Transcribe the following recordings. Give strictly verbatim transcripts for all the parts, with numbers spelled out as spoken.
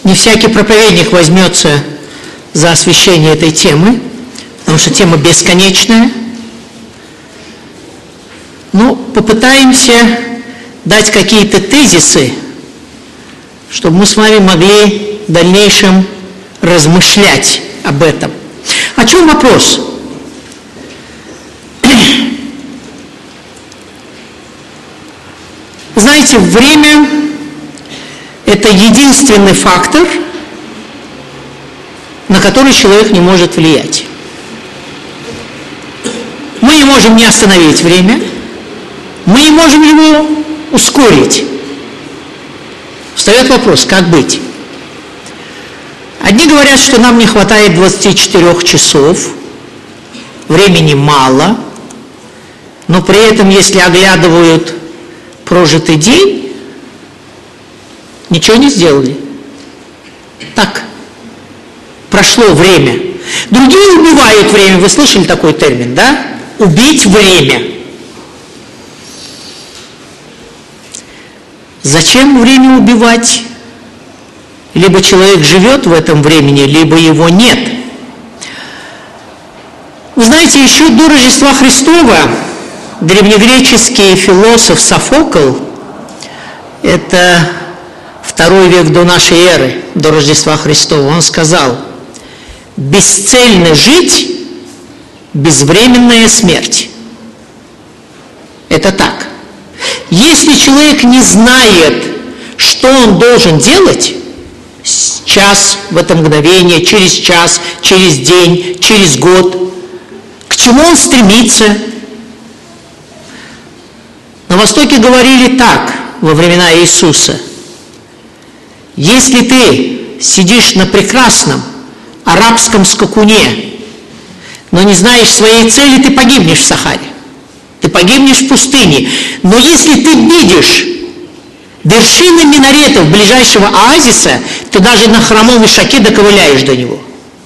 Не всякий проповедник возьмется за освещение этой темы, потому что тема бесконечная. Ну, попытаемся дать какие-то тезисы, чтобы мы с вами могли в дальнейшем размышлять об этом. О чем вопрос? Знаете, время – это единственный фактор, на который человек не может влиять. Мы не можем не остановить время, мы не можем его ускорить. Встает вопрос, как быть? Одни говорят, что нам не хватает двадцати четырёх часов, времени мало, но при этом, если оглядывают прожитый день, ничего не сделали. Так, прошло время. Другие убивают время. Вы слышали такой термин, да? Убить время. Зачем время убивать? Либо человек живет в этом времени, либо его нет. Вы знаете, еще до Рождества Христова древнегреческий философ Софокл, это второй век до нашей эры, до Рождества Христова, он сказал: бесцельно жить, безвременная смерть. Это так. Если человек не знает, что он должен делать, сейчас, в это мгновение, через час, через день, через год, к чему он стремится? На Востоке говорили так во времена Иисуса: если ты сидишь на прекрасном арабском скакуне, но не знаешь своей цели, ты погибнешь в Сахаре, ты погибнешь в пустыне. Но если ты видишь вершины минаретов ближайшего оазиса, ты даже на хромом ишаке доковыляешь до него.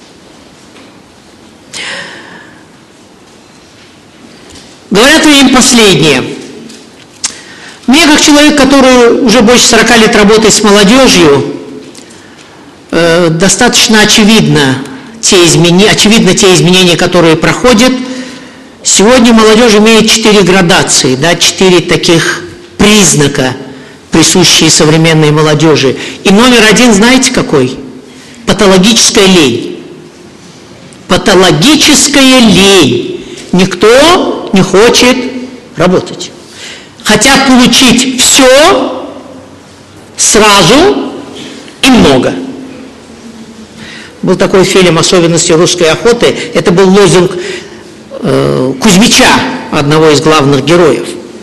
Говорят им последнее. Мне, как человек, который уже больше сорока лет работает с молодежью, э, достаточно очевидно те, измени... очевидно те изменения, которые проходят. Сегодня молодежь имеет четыре градации, да, четыре таких признака, присущие современной молодежи. И номер один, знаете какой? Патологическая лень. Патологическая лень. Никто не хочет работать. Хотят получить все сразу и много. Был такой фильм «Особенности русской охоты». Это был лозунг э, Кузьмича, одного из главных героев.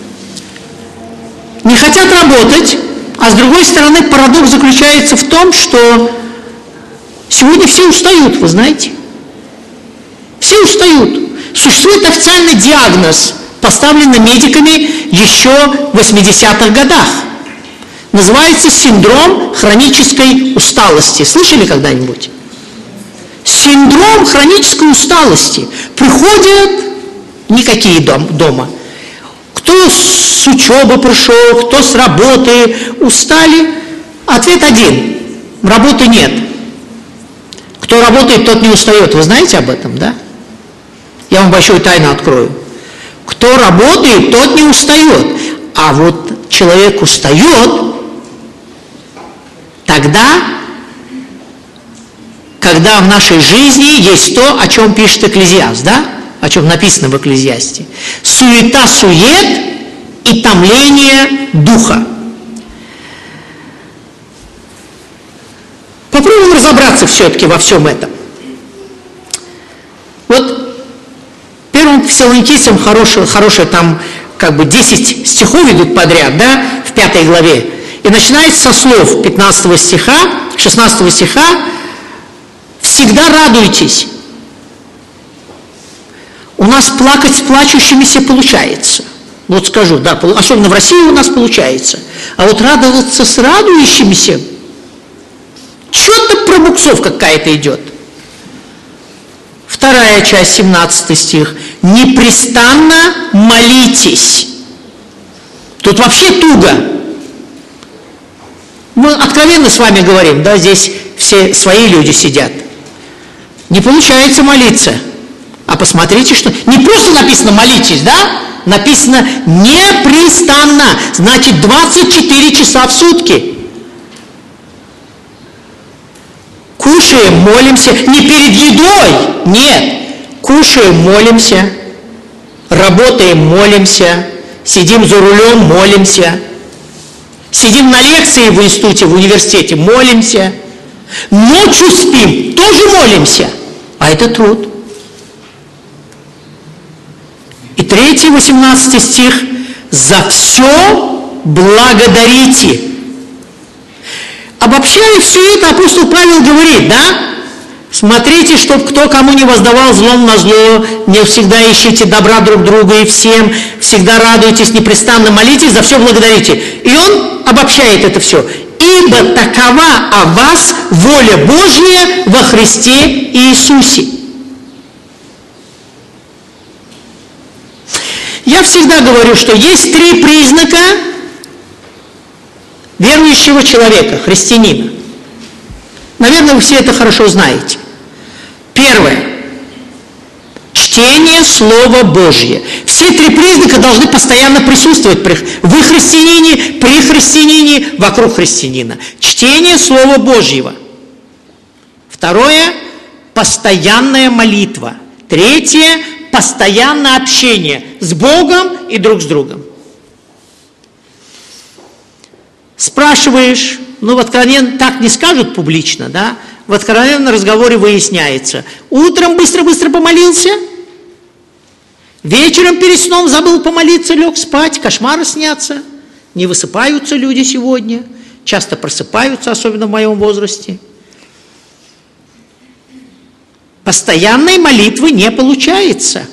Не хотят работать, а с другой стороны парадокс заключается в том, что сегодня все устают, вы знаете. Все устают. Существует официальный диагноз, поставленный медиками еще в восьмидесятых годах. Называется синдром хронической усталости. Слышали когда-нибудь? Синдром хронической усталости. Приходят никакие дом, дома. Кто с учебы пришел, кто с работы, устали. Ответ один. Работы нет. Кто работает, тот не устает. Вы знаете об этом, да? Я вам большую тайну открою. Кто работает, тот не устает. А вот человек устает тогда, когда в нашей жизни есть то, о чем пишет Экклезиаст, да? О чем написано в Экклезиасте. Суета-сует и томление духа. Попробуем разобраться все-таки во всем этом. Вот первым Фессалоникийцам хорошие, хорошие там как бы десять стихов идут подряд, да, в пятой главе. И начинается со слов пятнадцатого стиха, шестнадцатого стиха: «Всегда радуйтесь». У нас плакать с плачущимися получается. Вот скажу, да, особенно в России у нас получается. А вот радоваться с радующимися, что-то пробуксовка какая-то идет. Вторая часть, семнадцатый стих. «Непрестанно молитесь». Тут вообще туго. Мы откровенно с вами говорим, да, здесь все свои люди сидят. Не получается молиться. А посмотрите, что... Не просто написано «молитесь», да? Написано «непрестанно». Значит, двадцать четыре часа в сутки. Кушаем, молимся. Не перед едой. Нет. Кушаем, молимся. Работаем, молимся. Сидим за рулем, молимся. Сидим на лекции в институте, в университете, молимся. Ночью спим, тоже молимся. А это труд. И третий, восемнадцатый стих. «За все благодарите». Обобщая все это, апостол Павел говорит, да? Смотрите, чтоб кто кому не воздавал злом на зло, не всегда ищите добра друг друга и всем, всегда радуйтесь, непрестанно молитесь, за все благодарите. И он обобщает это все. «Ибо такова о вас воля Божья во Христе Иисусе». Я всегда говорю, что есть три признака верующего человека, христианина. Наверное, вы все это хорошо знаете. Первое. Чтение Слова Божьего. Все три признака должны постоянно присутствовать в христианине, при христианине, вокруг христианина. Чтение Слова Божьего. Второе. Постоянная молитва. Третье. Постоянное общение с Богом и друг с другом. Спрашиваешь, ну в откровенном так не скажут публично, да? В откровенном разговоре выясняется. Утром быстро-быстро помолился, вечером перед сном забыл помолиться, лег спать, кошмары снятся. Не высыпаются люди сегодня, часто просыпаются, особенно в моем возрасте. Постоянной молитвы не получается.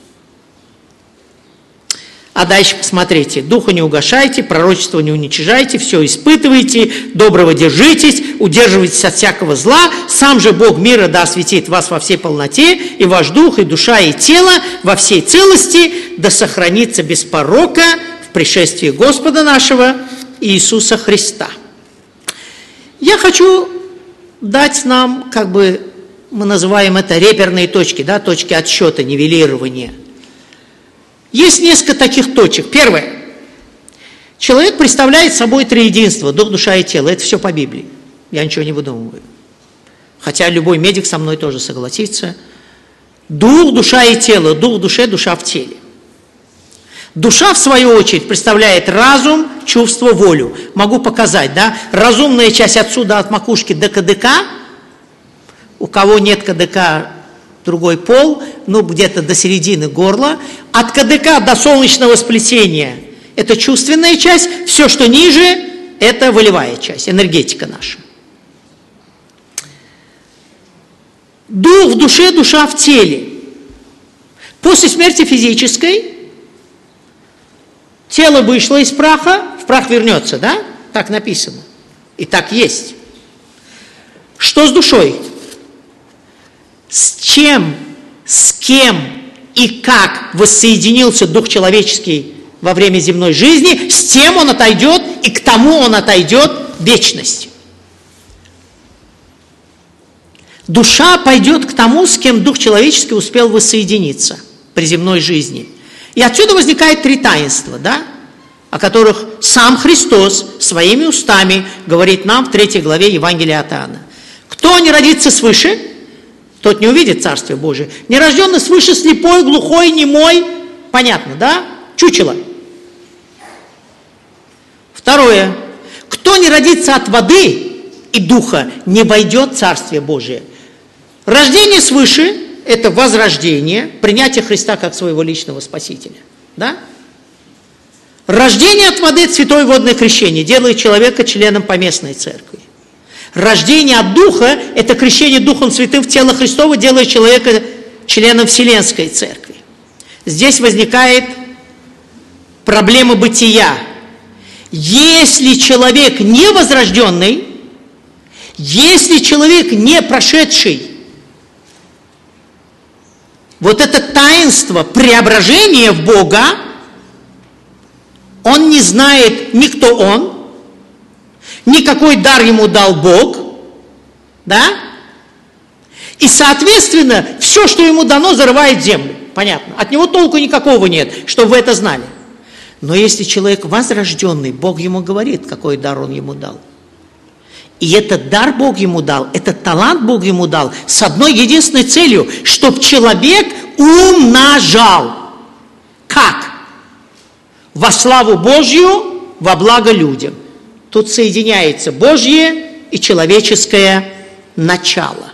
А дальше посмотрите. Духа не угашайте, пророчество не уничижайте, все испытывайте, доброго держитесь, удерживайтесь от всякого зла. Сам же Бог мира да осветит вас во всей полноте, и ваш дух, и душа, и тело во всей целости да сохранится без порока в пришествии Господа нашего Иисуса Христа. Я хочу дать нам, как бы мы называем это реперные точки, да, точки отсчета, нивелирования. Есть несколько таких точек. Первое. Человек представляет собой триединство, дух, душа и тело. Это все по Библии. Я ничего не выдумываю. Хотя любой медик со мной тоже согласится. Дух, душа и тело. Дух в душе, душа в теле. Душа, в свою очередь, представляет разум, чувство, волю. Могу показать, да? Разумная часть отсюда от макушки до кадыка. У кого нет кадыка, другой пол, ну где-то до середины горла. От кадыка до солнечного сплетения – это чувственная часть. Все, что ниже – это волевая часть, энергетика наша. Дух в душе, душа в теле. После смерти физической тело вышло из праха, в прах вернется, да? Так написано. И так есть. Что с душой? С чем, с кем и как воссоединился дух человеческий во время земной жизни, с тем он отойдет, и к тому он отойдет в вечность. Душа пойдет к тому, с кем дух человеческий успел воссоединиться при земной жизни. И отсюда возникает три таинства, да, о которых сам Христос своими устами говорит нам в третьей главе Евангелия от Иоанна. Кто не родится свыше, тот не увидит Царствие Божие. Нерожденный свыше, слепой, глухой, немой. Понятно, да? Чучело. Второе. Кто не родится от воды и духа, не войдет в Царствие Божие. Рождение свыше – это возрождение, принятие Христа как своего личного Спасителя. Да? Рождение от воды – святое водное крещение, делает человека членом поместной церкви. Рождение от Духа – это крещение Духом Святым в тело Христово, делает человека членом Вселенской Церкви. Здесь возникает проблема бытия. Если человек не возрожденный, если человек не прошедший вот это таинство преображения в Бога, он не знает ни кто он, ни какой дар ему дал Бог, да? И, соответственно, все, что ему дано, зарывает землю. Понятно. От него толку никакого нет, чтобы вы это знали. Но если человек возрожденный, Бог ему говорит, какой дар он ему дал. И этот дар Бог ему дал, этот талант Бог ему дал с одной единственной целью, чтобы человек умножал. Как? Во славу Божью, во благо людям. Тут соединяется Божье и человеческое начало.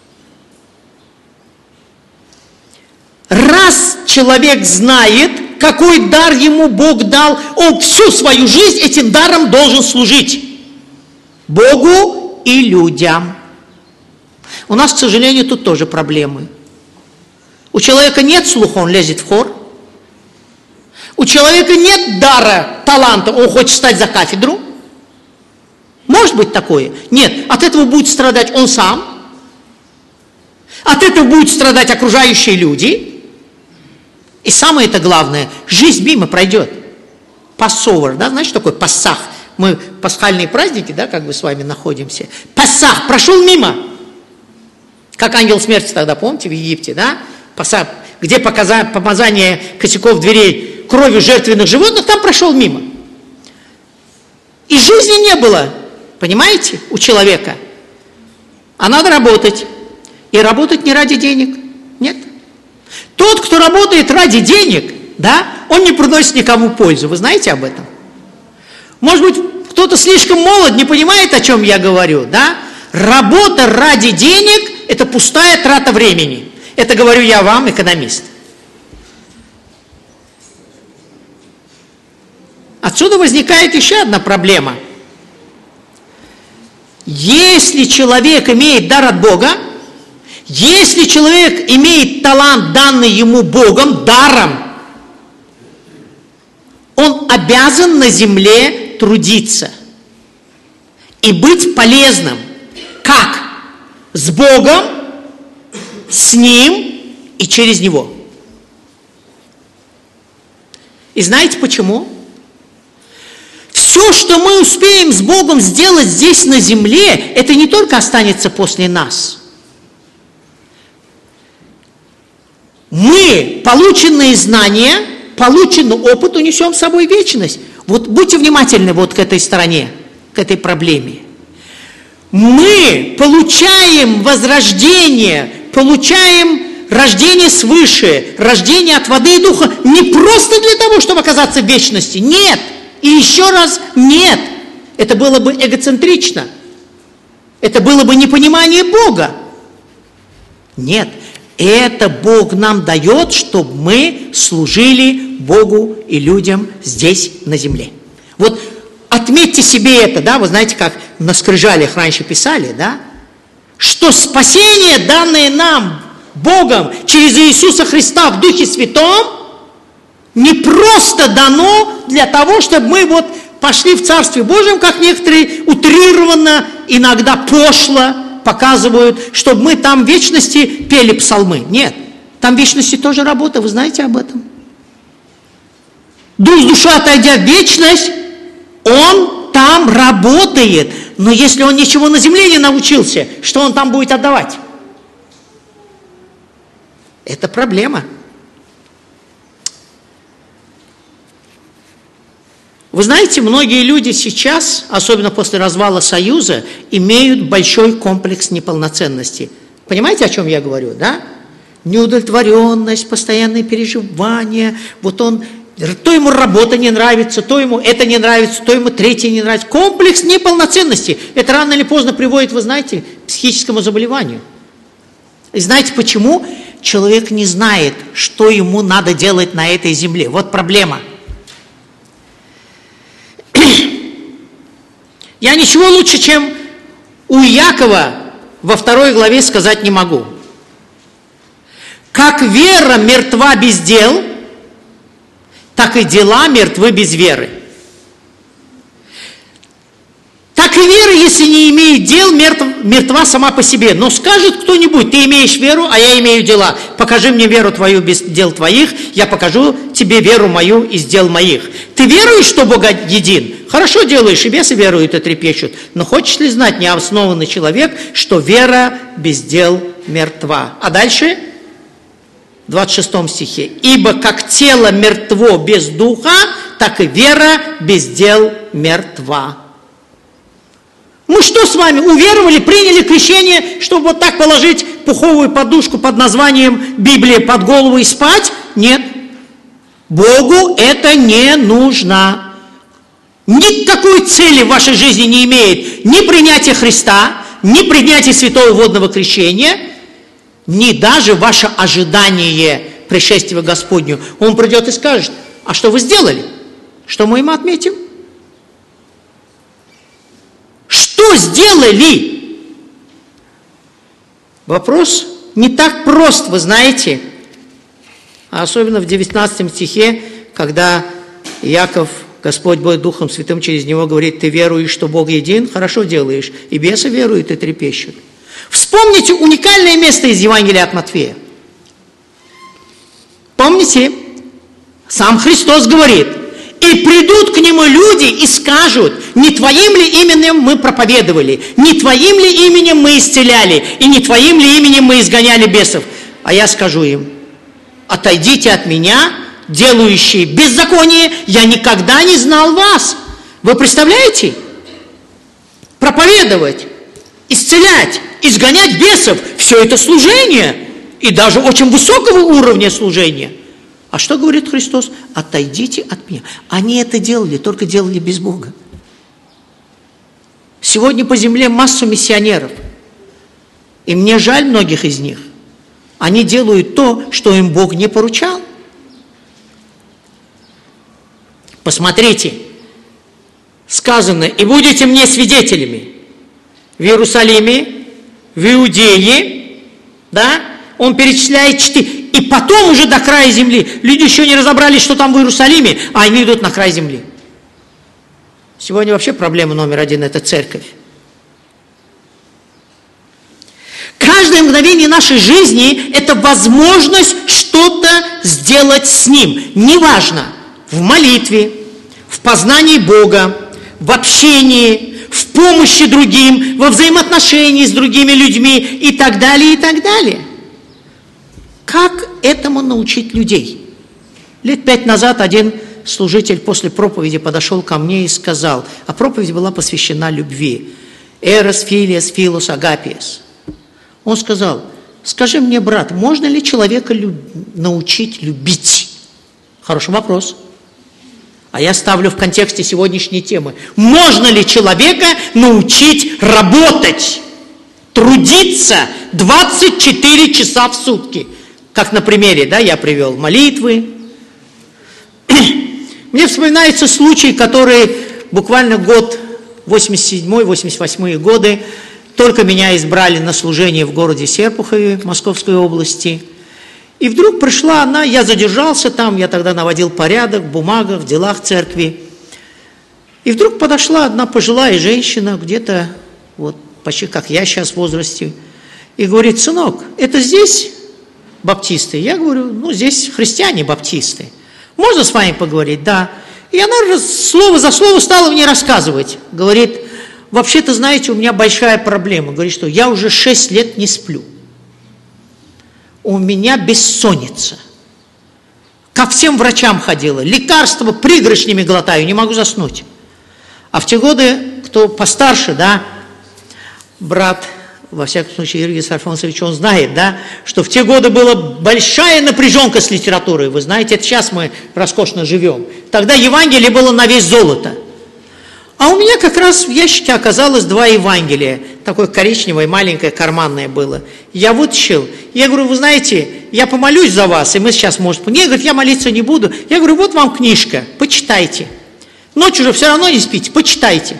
Раз человек знает, какой дар ему Бог дал, он всю свою жизнь этим даром должен служить Богу и людям. У нас, к сожалению, тут тоже проблемы. У человека нет слуха, он лезет в хор. У человека нет дара, таланта, он хочет встать за кафедру. Может быть такое? Нет, от этого будет страдать он сам. От этого будут страдать окружающие люди. И самое это главное, жизнь мимо пройдет. Пассовер, да, знаете, что такое Пассах? Мы пасхальные праздники, да, как бы с вами находимся. Пассах прошел мимо. Как ангел смерти тогда, помните, в Египте, да? Пассах, где помазание косяков дверей кровью жертвенных животных, там прошел мимо. И жизни не было, понимаете, у человека. А надо работать. И работать не ради денег. Нет. Тот, кто работает ради денег, да, он не приносит никому пользу. Вы знаете об этом? Может быть, кто-то слишком молод, не понимает, о чем я говорю, да? Работа ради денег – это пустая трата времени. Это говорю я вам, экономист. Отсюда возникает еще одна проблема. Если человек имеет дар от Бога, если человек имеет талант, данный ему Богом, даром, он обязан на земле трудиться и быть полезным. Как? С Богом, с Ним и через Него. И знаете почему? Все, что мы успеем с Богом сделать здесь на земле, это не только останется после нас. Мы полученные знания, полученный опыт унесем с собой в вечность. Вот будьте внимательны вот к этой стороне, к этой проблеме. Мы получаем возрождение, получаем рождение свыше, рождение от воды и духа не просто для того, чтобы оказаться в вечности. Нет. И еще раз нет. Это было бы эгоцентрично. Это было бы непонимание Бога. Нет. Это Бог нам дает, чтобы мы служили Богу и людям здесь, на земле. Вот отметьте себе это, да, вы знаете, как на скрижалях раньше писали, да, что спасение, данное нам Богом через Иисуса Христа в Духе Святом, не просто дано для того, чтобы мы вот пошли в Царстве Божьем, как некоторые утрированно, иногда пошло показывают, чтобы мы там в вечности пели псалмы. Нет, там в вечности тоже работа, вы знаете об этом. Дух с душой, отойдя в вечность, он там работает. Но если он ничего на земле не научился, что он там будет отдавать? Это проблема. Вы знаете, многие люди сейчас, особенно после развала Союза, имеют большой комплекс неполноценности. Понимаете, о чем я говорю, да? Неудовлетворенность, постоянные переживания. Вот он, то ему работа не нравится, то ему это не нравится, то ему третье не нравится. Комплекс неполноценности. Это рано или поздно приводит, вы знаете, к психическому заболеванию. И знаете почему? Человек не знает, что ему надо делать на этой земле. Вот проблема. Я ничего лучше, чем у Иакова во второй главе сказать не могу. Как вера мертва без дел, так и дела мертвы без веры. Так и вера, если не имеет дел, мертв, мертва сама по себе. Но скажет кто-нибудь: ты имеешь веру, а я имею дела. Покажи мне веру твою без дел твоих, я покажу тебе веру мою из дел моих. Ты веруешь, что Бог един? Хорошо делаешь, и бесы веруют и трепещут. Но хочешь ли знать, неоснованный человек, что вера без дел мертва? А дальше, в двадцать шестом стихе. Ибо как тело мертво без духа, так и вера без дел мертва. Мы что с вами, уверовали, приняли крещение, чтобы вот так положить пуховую подушку под названием Библия под голову и спать? Нет. Богу это не нужно. Никакой цели в вашей жизни не имеет ни принятие Христа, ни принятие святого водного крещения, ни даже ваше ожидание пришествия Господню. Он придет и скажет: а что вы сделали? Что мы им отметим? Что сделали? Вопрос не так прост, вы знаете. А особенно в девятнадцатом стихе, когда Иаков, Господь Бог Духом Святым через него говорит: ты веруешь, что Бог един, хорошо делаешь, и бесы веруют и трепещут. Вспомните уникальное место из Евангелия от Матфея. Помните? Сам Христос говорит: и придут к нему люди и скажут: не твоим ли именем мы проповедовали, не твоим ли именем мы исцеляли, и не твоим ли именем мы изгоняли бесов? А я скажу им: отойдите от меня, делающие беззаконие, я никогда не знал вас. Вы представляете? Проповедовать, исцелять, изгонять бесов – все это служение, и даже очень высокого уровня служения. А что говорит Христос? Отойдите от меня. Они это делали, только делали без Бога. Сегодня по земле массу миссионеров, и мне жаль многих из них. Они делают то, что им Бог не поручал. Посмотрите, сказано: и будете мне свидетелями в Иерусалиме, в Иудее, да? Он перечисляет четыре, и потом уже до края земли. Люди еще не разобрались, что там в Иерусалиме, а они идут на край земли. Сегодня вообще проблема номер один – это церковь. Каждое мгновение нашей жизни – это возможность что-то сделать с Ним. Неважно, в молитве, в познании Бога, в общении, в помощи другим, во взаимоотношении с другими людьми и так далее, и так далее. Как этому научить людей? Лет пять назад один служитель после проповеди подошел ко мне и сказал, а проповедь была посвящена любви. «Эрос, филиас, филос, агапиас». Он сказал: скажи мне, брат, можно ли человека люб... научить любить? Хороший вопрос. А я ставлю в контексте сегодняшней темы. Можно ли человека научить работать, трудиться двадцать четыре часа в сутки? Как на примере, да, я привел молитвы. Мне вспоминается случай, который буквально год восемьдесят седьмой восемьдесят восьмой годы, только меня избрали на служение в городе Серпухове, Московской области. И вдруг пришла она, я задержался там, я тогда наводил порядок в бумагах, в делах церкви. И вдруг подошла одна пожилая женщина, где-то вот почти как я сейчас в возрасте, и говорит: сынок, это здесь баптисты? Я говорю: ну здесь христиане-баптисты. Можно с вами поговорить? Да. И она слово за слово стала мне рассказывать. Говорит: вообще-то, знаете, у меня большая проблема. Говорит, что я уже шесть лет не сплю. У меня бессонница. Ко всем врачам ходила. Лекарства пригоршнями глотаю, не могу заснуть. А в те годы, кто постарше, да, брат, во всяком случае, Иргис Альфонсович, он знает, да, что в те годы была большая напряженка с литературой. Вы знаете, это сейчас мы роскошно живем. Тогда Евангелие было на вес золота. А у меня как раз в ящике оказалось два Евангелия. Такое коричневое, маленькое, карманное было. Я вытащил. Я говорю: вы знаете, я помолюсь за вас, и мы сейчас, может... Нет, говорит, я молиться не буду. Я говорю: вот вам книжка, почитайте. Ночью же все равно не спите, почитайте.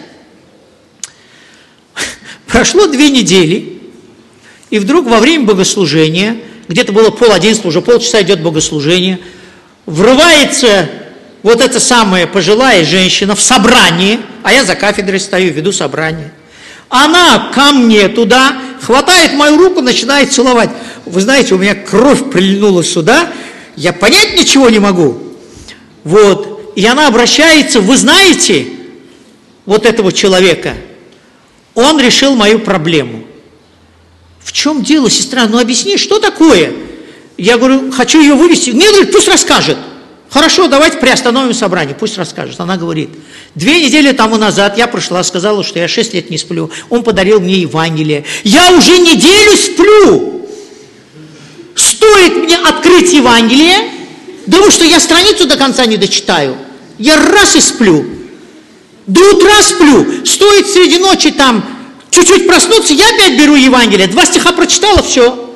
Прошло две недели, и вдруг во время богослужения, где-то было пол одиннадцатого, уже полчаса идет богослужение, врывается вот эта самая пожилая женщина в собрание, а я за кафедрой стою, веду собрание. Она ко мне туда, хватает мою руку, начинает целовать. Вы знаете, у меня кровь прильнула сюда, я понять ничего не могу. Вот, и она обращается: вы знаете, вот этого человека, он решил мою проблему. В чем дело, сестра? Ну объясни, что такое? Я говорю, хочу ее вывести. Нет, говорит, пусть расскажет. Хорошо, давайте приостановим собрание, пусть расскажет. Она говорит, две недели тому назад я пришла, сказала, что я шесть лет не сплю. Он подарил мне Евангелие. Я уже неделю сплю. Стоит мне открыть Евангелие, думаю, что я страницу до конца не дочитаю. Я раз и сплю. До утра сплю. Стоит среди ночи там чуть-чуть проснуться, я опять беру Евангелие. Два стиха прочитала, все.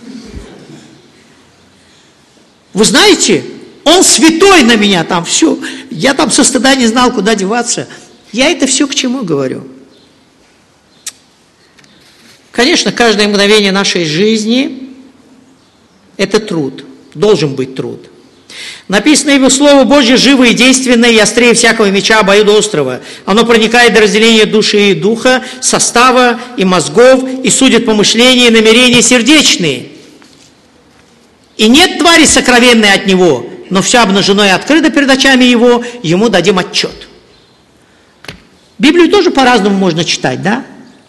Вы знаете, он святой на меня там, все. Я там со стыда не знал, куда деваться. Я это все к чему говорю? Конечно, каждое мгновение нашей жизни – это труд. Должен быть труд. Написано его Слово Божье живо и действенное, и острее всякого меча обоюдоострого. Оно проникает до разделения души и духа, состава и мозгов, и судит помышления и намерения сердечные. И нет твари сокровенной от него, но все обнажено и открыто перед очами его, ему дадим отчет. Библию тоже по-разному можно читать, да?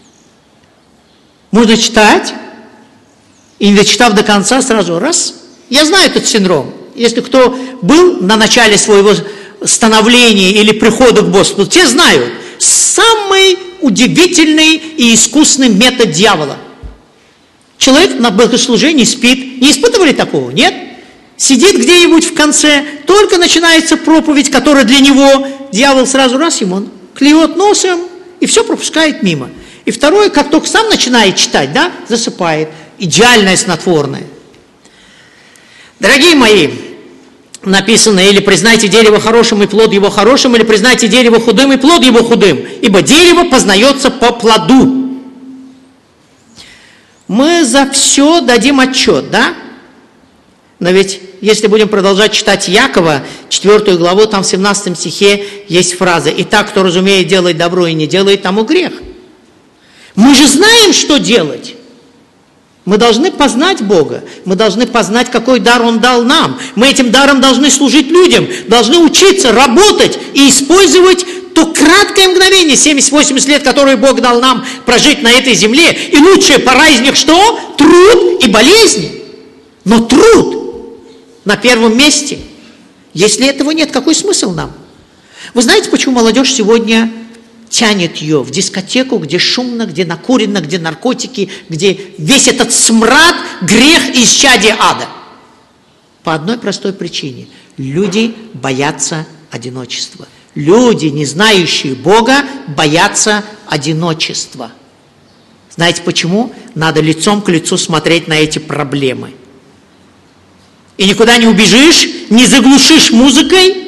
Можно читать, и не дочитав до конца, сразу раз. Я знаю этот синдром. Если кто был на начале своего становления или прихода к Господу, те знают. Самый удивительный и искусный метод дьявола. Человек на богослужении спит. Не испытывали такого? Нет? Сидит где-нибудь в конце, только начинается проповедь, которая для него, дьявол сразу раз ему он клюет носом и все пропускает мимо. И второе, как только сам начинает читать, да, засыпает. Идеальное снотворное. Дорогие мои, написано, или признайте дерево хорошим и плод его хорошим, или признайте дерево худым и плод его худым, ибо дерево познается по плоду. Мы за все дадим отчет, да? Но ведь, если будем продолжать читать Якова, четвёртую главу, там в семнадцатом стихе есть фраза: «Итак, кто разумеет делать добро и не делает, тому грех». Мы же знаем, что делать. Мы должны познать Бога, мы должны познать, какой дар Он дал нам. Мы этим даром должны служить людям, должны учиться, работать и использовать то краткое мгновение, семьдесят-восемьдесят лет, которое Бог дал нам прожить на этой земле. И лучшая пора из них что? Труд и болезни. Но труд на первом месте. Если этого нет, какой смысл нам? Вы знаете, почему молодежь сегодня тянет ее в дискотеку, где шумно, где накурено, где наркотики, где весь этот смрад, грех и исчадие ада? По одной простой причине. Люди боятся одиночества. Люди, не знающие Бога, боятся одиночества. Знаете почему? Надо лицом к лицу смотреть на эти проблемы. И никуда не убежишь, не заглушишь музыкой,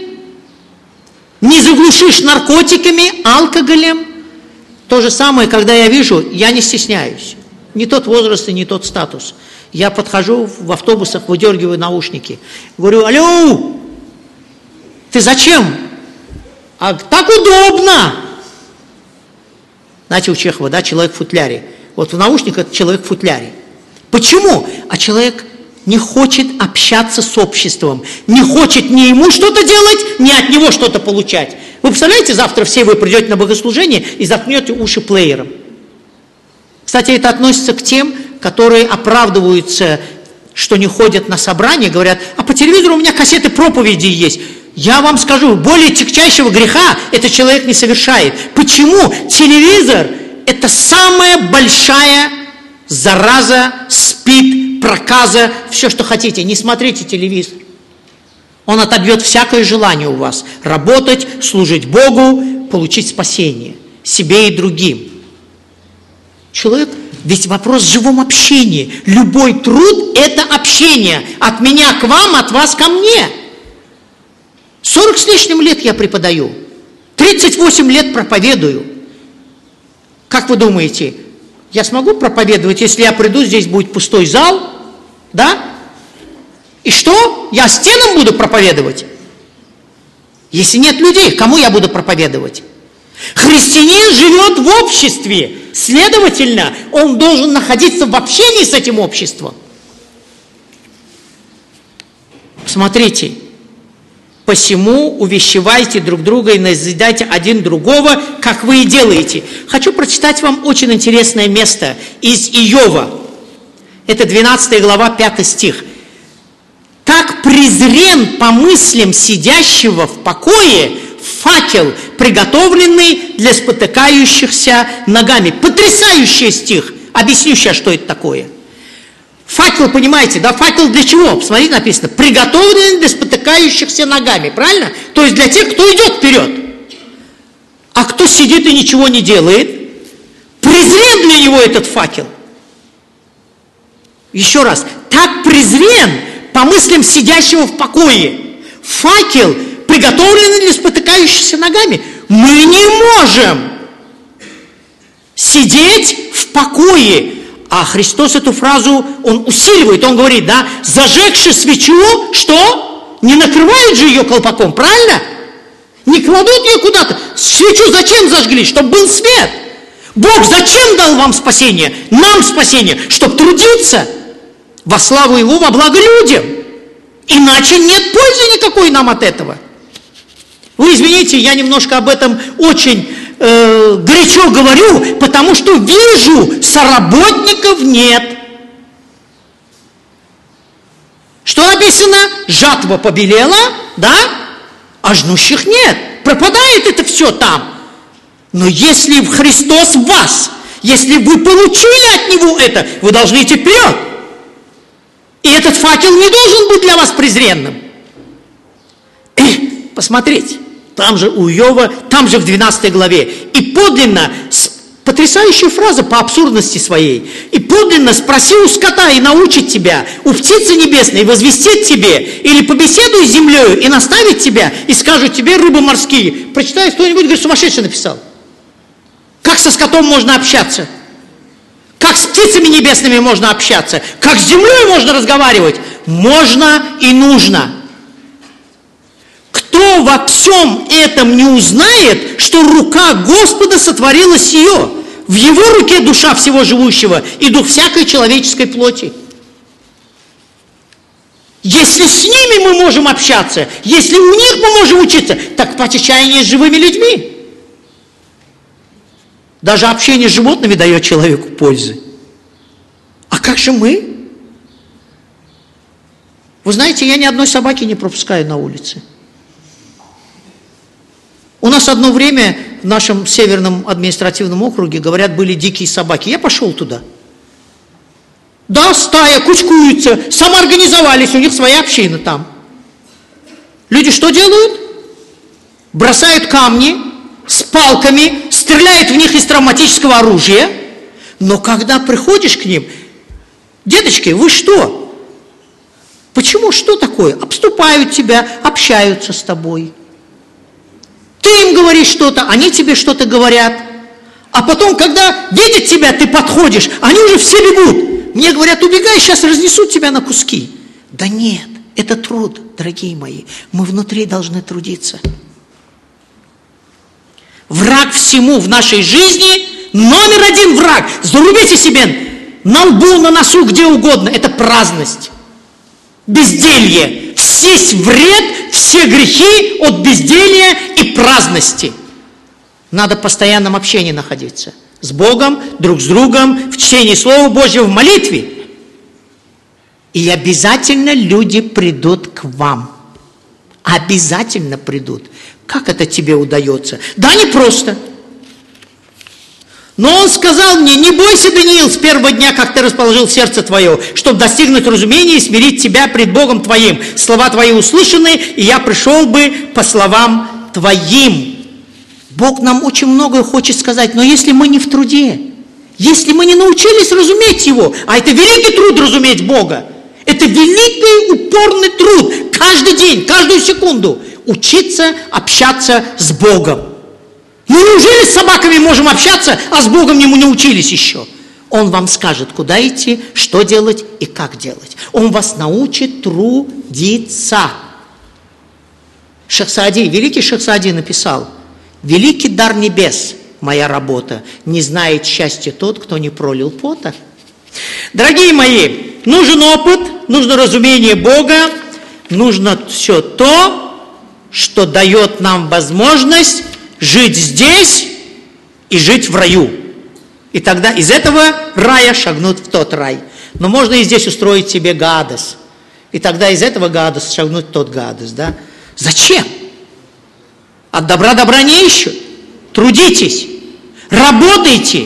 не заглушишь наркотиками, алкоголем. То же самое, когда я вижу, я не стесняюсь. Не тот возраст и не тот статус. Я подхожу в автобусах, выдергиваю наушники. Говорю: алло, ты зачем? А так удобно. Знаете, у Чехова, да, человек в футляре. Вот в наушниках человек в футляре. Почему? А человек не хочет общаться с обществом, не хочет ни ему что-то делать, ни от него что-то получать. Вы представляете, завтра все вы придете на богослужение и заткнете уши плеером. Кстати, это относится к тем, которые оправдываются, что не ходят на собрания, говорят: а по телевизору у меня кассеты проповеди есть. Я вам скажу, более тягчайшего греха этот человек не совершает. Почему? Телевизор – это самая большая зараза, спид, проказа, все, что хотите. Не смотрите телевизор. Он отобьет всякое желание у вас работать, служить Богу, получить спасение себе и другим. Человек, ведь вопрос в живом общении. Любой труд – это общение. От меня к вам, от вас ко мне. сорок с лишним лет я преподаю. тридцать восемь лет проповедую. Как вы думаете, я смогу проповедовать, если я приду, здесь будет пустой зал? Да? И что? Я стенам буду проповедовать? Если нет людей, кому я буду проповедовать? Христианин живет в обществе. Следовательно, он должен находиться в общении с этим обществом. Смотрите, посему увещевайте друг друга и назидайте один другого, как вы и делаете. Хочу прочитать вам очень интересное место из Иова. Это двенадцатая глава, пятый стих. «Как презрен по мыслям сидящего в покое факел, приготовленный для спотыкающихся ногами». Потрясающий стих. Объясню сейчас, что это такое. Факел, понимаете, да? Факел для чего? Посмотрите, написано. Приготовленный для спотыкающихся ногами. Правильно? То есть для тех, кто идет вперед. А кто сидит и ничего не делает, презрен для него этот факел. Еще раз. Так презрен по мыслям сидящего в покое факел, приготовленный для спотыкающихся ногами. Мы не можем сидеть в покое. А Христос эту фразу, Он усиливает, Он говорит, да, зажегши свечу, что? Не накрывают же ее колпаком, правильно? Не кладут ее куда-то. Свечу зачем зажгли? Чтобы был свет. Бог зачем дал вам спасение? Нам спасение, чтобы трудиться во славу Его, во благо людям. Иначе нет пользы никакой нам от этого. Вы извините, я немножко об этом очень э, горячо говорю, потому что вижу, соработников нет. Что написано? Жатва побелела, да? А жнущих нет. Пропадает это все там. Но если Христос в вас, если вы получили от Него это, вы должны идти вперед. И этот факел не должен быть для вас презренным. И посмотрите, там же у Иова, там же в двенадцатой главе. И подлинно, потрясающая фраза по абсурдности своей. И подлинно спроси у скота и научит тебя, у птицы небесной возвестит тебе, или побеседуй с землею и наставит тебя, и скажут тебе рыбы морские. Прочитай, кто-нибудь, говорит, сумасшедший написал. Как со скотом можно общаться? Как с птицами небесными можно общаться? Как с землей можно разговаривать? Можно и нужно. Кто во всем этом не узнает, что рука Господа сотворила сие? В Его руке душа всего живущего и дух всякой человеческой плоти. Если с ними мы можем общаться, если у них мы можем учиться, так по чаянию с живыми людьми. Даже общение с животными дает человеку пользы. А как же мы? Вы знаете, я ни одной собаки не пропускаю на улице. У нас одно время в нашем северном административном округе, говорят, были дикие собаки. Я пошел туда. Да, стая, кучкуются, самоорганизовались, у них своя община там. Люди что делают? Бросают камни с палками, стреляют в них из травматического оружия. Но когда приходишь к ним, деточки, вы что? Почему? Что такое? Обступают тебя, общаются с тобой. Ты им говоришь что-то, они тебе что-то говорят. А потом, когда видят тебя, ты подходишь, они уже все бегут. Мне говорят, убегай, сейчас разнесут тебя на куски. Да нет, это труд, дорогие мои. Мы внутри должны трудиться. Враг всему в нашей жизни, номер один враг, зарубите себе на лбу, на носу, где угодно, это праздность, безделье. Весь вред, все грехи от безделья и праздности. Надо в постоянном общении находиться. С Богом, друг с другом, в чтении Слова Божьего, в молитве. И обязательно люди придут к вам. Обязательно придут. Как это тебе удается? Да, не просто. Но он сказал мне, не бойся, Даниил, с первого дня, как ты расположил сердце твое, чтобы достигнуть разумения и смирить тебя пред Богом твоим. Слова твои услышаны, и я пришел бы по словам твоим. Бог нам очень многое хочет сказать, но если мы не в труде, если мы не научились разуметь Его, а это великий труд разуметь Бога, это великий упорный труд, каждый день, каждую секунду, учиться общаться с Богом. Ну неужели с собаками можем общаться, а с Богом не мы научились еще? Он вам скажет, куда идти, что делать и как делать. Он вас научит трудиться. Шейх Саади, великий Шейх Саади написал, великий дар небес, моя работа, не знает счастья тот, кто не пролил пота. Дорогие мои, нужен опыт, нужно разумение Бога, нужно все то, что дает нам возможность жить здесь и жить в раю. И тогда из этого рая шагнут в тот рай. Но можно и здесь устроить себе гадость. И тогда из этого гадость шагнуть в тот гадость. Да? Зачем? От добра добра не ищут. Трудитесь, работайте,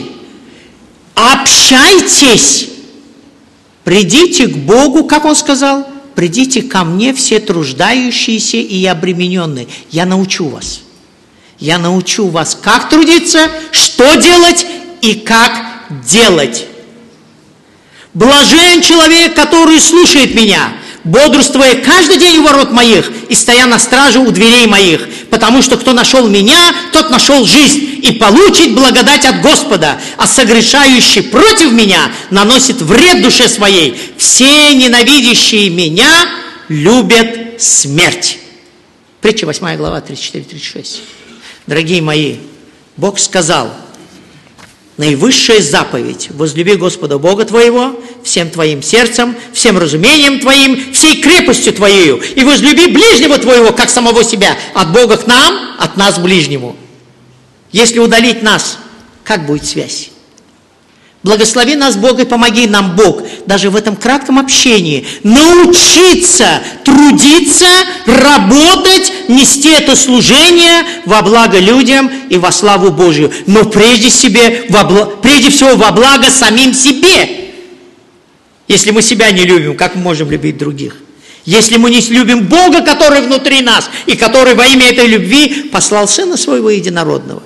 общайтесь. Придите к Богу, как Он сказал, придите ко мне все труждающиеся и обремененные. Я научу вас. Я научу вас, как трудиться, что делать и как делать. Блажен человек, который слушает меня, бодрствуя каждый день у ворот моих и стоя на страже у дверей моих, потому что кто нашел меня, тот нашел жизнь и получит благодать от Господа, а согрешающий против меня наносит вред душе своей. Все ненавидящие меня любят смерть. Притча восьмая глава, тридцать четыре тридцать шесть. Дорогие мои, Бог сказал, наивысшая заповедь: возлюби Господа Бога твоего всем твоим сердцем, всем разумением твоим, всей крепостью твоею, и возлюби ближнего твоего, как самого себя. От Бога к нам, от нас к ближнему. Если удалить нас, как будет связь? Благослови нас, Бог, и помоги нам, Бог, даже в этом кратком общении научиться трудиться, работать, нести это служение во благо людям и во славу Божию. Но прежде, себе, во благо, прежде всего во благо самим себе. Если мы себя не любим, как мы можем любить других? Если мы не любим Бога, который внутри нас, и который во имя этой любви послал Сына Своего Единородного.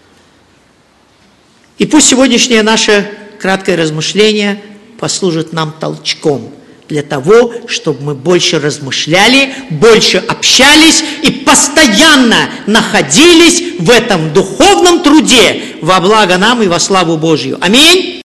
И пусть сегодняшнее наше краткое размышление послужит нам толчком для того, чтобы мы больше размышляли, больше общались и постоянно находились в этом духовном труде во благо нам и во славу Божью. Аминь.